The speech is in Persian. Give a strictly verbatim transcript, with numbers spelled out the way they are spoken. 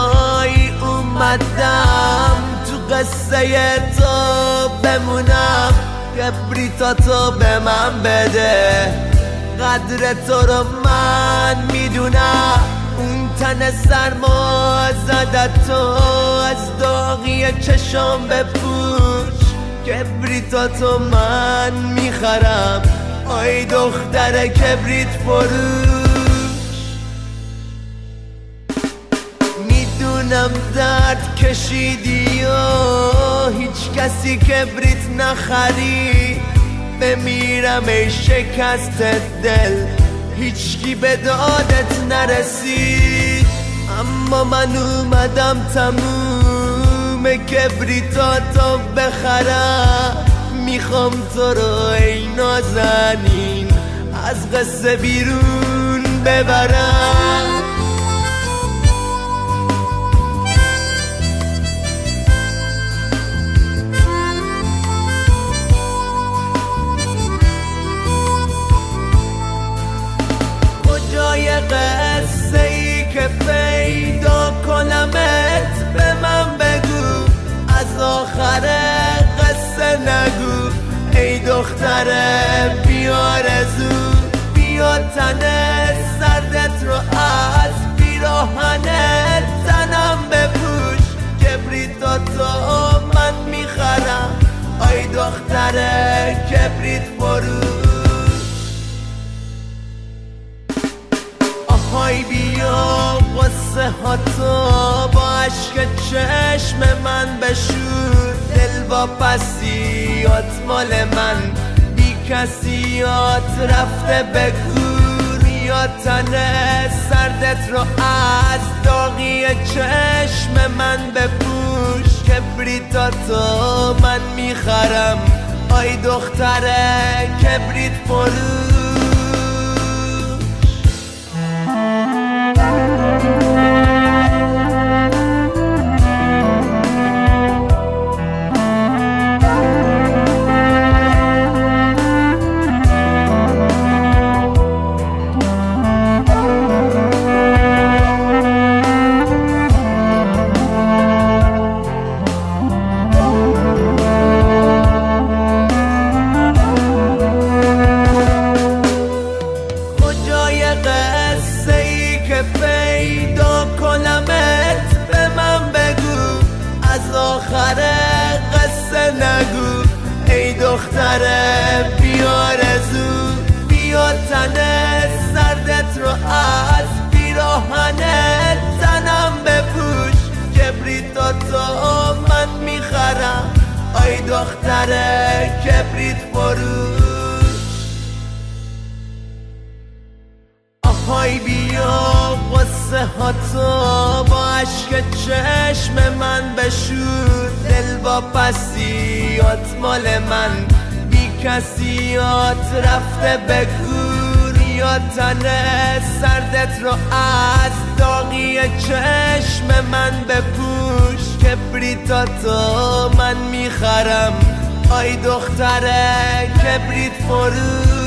جایی اومدم تو قصه تو بمونم، کبریتاتو به من بده، قدر تو رو من میدونم. اون تن سرما زدت تو از داغی چشم بپوش، کبریتاتو من میخرم آی دختر کبریت فروش. میدونم درد کشیدی و هیچ کسی کبریت نخری، بمیرم ای شکست دل هیچکی به دادت نرسید. اما من اومدم تموم کبریتاتو بخرم، میخوام تو رو ای نازنین از قصه بیرون ببرم. کجای قصه ای که پیدا کنمت به من بگو، از آخر قصه نگو ای دختر بیارزو. بیا تن سردت رو از پیراهنت تنم بپوش، کبریتاتو من میخرم آی دختر کبریت فروش. آهای بیا قصه ها تو با عشق چشم من بشور، دل با پسیات مال من بی کسیات رفته بگور. یا تن سردت رو از داغی چشم من بپوش، کبریتاتو من میخرم آی دختر کبریت فروش. پیدا کنمت به من بگو، از آخر قصه نگو ای دختر بیارزو. بیا تن سردت رو از پیراهنت تنم بپوش، کبریتاتو من میخرم آی دختر کبریت فروش. آهای بیا قصه ها تو با عشق چشم من بشور، دل با پسیات مال من بی کسیات رفته بگور. یا تن سردت رو از داغی چشم من بپوش، کبریتاتو من میخرم آی دختر کبریت فروش.